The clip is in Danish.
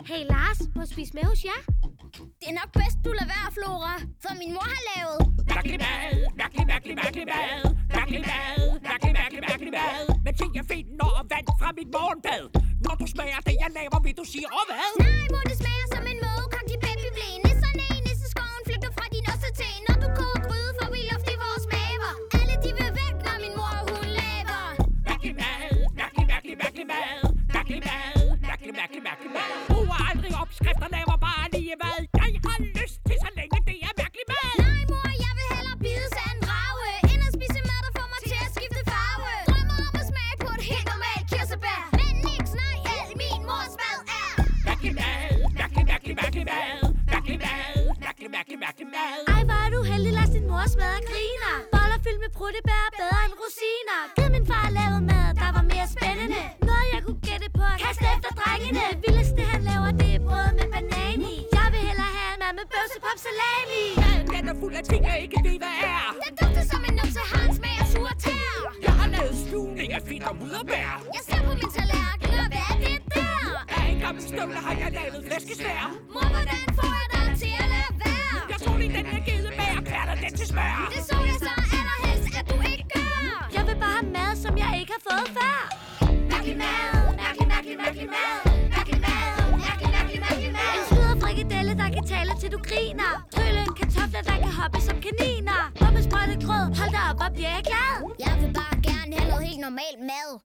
Hey Lars, må jeg spise med hos jer? Det er nok bedst, du lader være, Flora, for min mor har lavet mærkelig mad, mærkelig mad, mærkelig mad. Men ting jeg finder og vand fra mit morgenbad. Når du smager det, jeg laver, vil du sige hvad? Nej, mor, det smager som en mågekong, de baby blæ. Nisserne i nisseskoven flygter fra din ossetæ. Når du koger gryde, får vi luft i vores maver. Alle de vil væk, når min mor hun laver mærkelig mad, mærkelig mad. Bruger aldrig opskrifter, laver bare lige hvad jeg har lyst til, så længe det er mærkelig mad. Nej, mor, jeg vil hellere bides af en drage end at spise mad, der får mig til at skifte farve. Drømmer om at smage på et helt normalt kirsebær. Men niks, nej, al min mors mad er mærkelig mad. Ej, hvor er du heldig, Lars, din mors mad og griner. Boller fyldt med pruttebær er bedre end rosiner. Gid min far lavede mad, der var mere spændende. Noget jeg kunne gætte på, kast efter drengene. Det vildeste han laver, det er brød med banan i. Jeg vil hellere have en mad med bøvsepop salami. Maden den er fuld af ting, jeg ikke ved, hvad er. Den dufter som en numse, har en smag af sure tær. Jeg har lavet stuvning af fedt og mudderbær. Jeg ser på min tallerken, og hvad er det der? Af en gammel støvle har jeg lavet flæskesvær. Mor, hvordan får jeg dig til at lade være? Jeg tror lige, den er givet bag og kværter den til smør. Det så jeg så allerhelst, at du ikke gør. Jeg vil bare have mad, som jeg ikke har fået før. Mærkelig mad, mærkelig mad, mærkelig mad. En sludret frikadelle, der kan tale til du griner. Trylle kartofler, der kan hoppe som kaniner. Op med sprøjtet grød, hold da op, hvor bliver jeg glad. Jeg vil bare gerne have noget helt normalt mad.